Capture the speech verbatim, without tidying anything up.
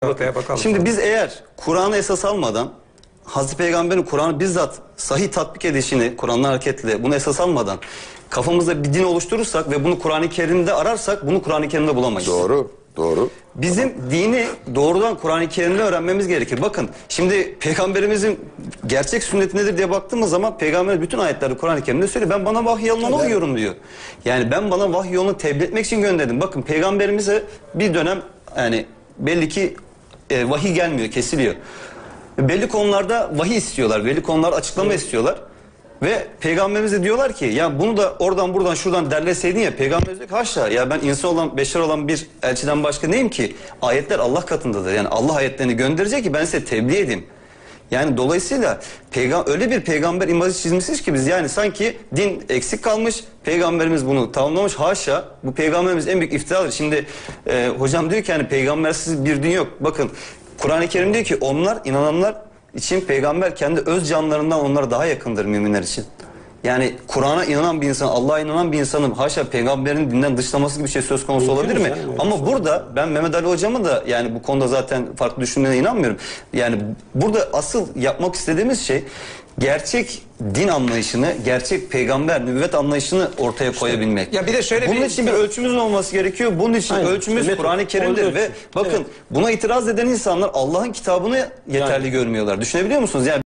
Ortaya bakalım. Şimdi sonra. biz eğer Kur'an'ı esas almadan, Hazreti Peygamber'in Kur'an'ı bizzat sahih tatbik edişini, Kur'an'la hareketle bunu esas almadan kafamızda bir din oluşturursak ve bunu Kur'an-ı Kerim'de ararsak bunu Kur'an-ı Kerim'de bulamayız. Doğru, doğru. Bizim dini doğrudan Kur'an-ı Kerim'de öğrenmemiz gerekir. Bakın şimdi Peygamberimizin gerçek sünneti nedir diye baktığımız zaman Peygamber bütün ayetleri Kur'an-ı Kerim'de söylüyor. Ben bana vahiy yoluna uyuyorum diyor. Yani ben bana vahiy yolunu tebliğ etmek için gönderdim. Bakın Peygamberimize bir dönem yani belli ki e, vahiy gelmiyor, kesiliyor. Belli konularda vahiy istiyorlar, belli konular açıklama evet. istiyorlar. Ve Peygamberimize diyorlar ki ya bunu da oradan buradan şuradan derleseydin ya, Peygamberimiz diyor ki haşa ya ben insan olan beşer olan bir elçiden başka neyim ki? Ayetler Allah katındadır. Yani Allah ayetlerini gönderecek ki ben size tebliğ edeyim. Yani dolayısıyla peygam öyle bir peygamber imajı çizmişiz ki biz yani sanki din eksik kalmış, peygamberimiz bunu tamamlamış. Haşa, bu peygamberimiz en büyük iftiradır. Şimdi e, hocam diyor ki hani peygambersiz bir din yok. Bakın Kur'an-ı Kerim diyor ki onlar inananlar için peygamber kendi öz canlarından onlara daha yakındır müminler için. Yani Kur'an'a inanan bir insan, Allah'a inanan bir insanın haşa peygamberin dinden dışlaması gibi bir şey söz konusu olabilir mi? Ama burada ben Mehmet Ali hocamın da yani bu konuda zaten farklı düşündüğüne inanmıyorum. Yani burada asıl yapmak istediğimiz şey gerçek din anlayışını, gerçek peygamber, nübüvvet anlayışını ortaya koyabilmek. Ya bir de şöyle Bunun bir, için bir ölçümüzün olması gerekiyor. Bunun için Aynen. ölçümüz Evet, Kur'an-ı Kerim'dir ölçü. ve bakın Evet. buna itiraz eden insanlar Allah'ın kitabını yeterli Yani. görmüyorlar. Düşünebiliyor musunuz? Yani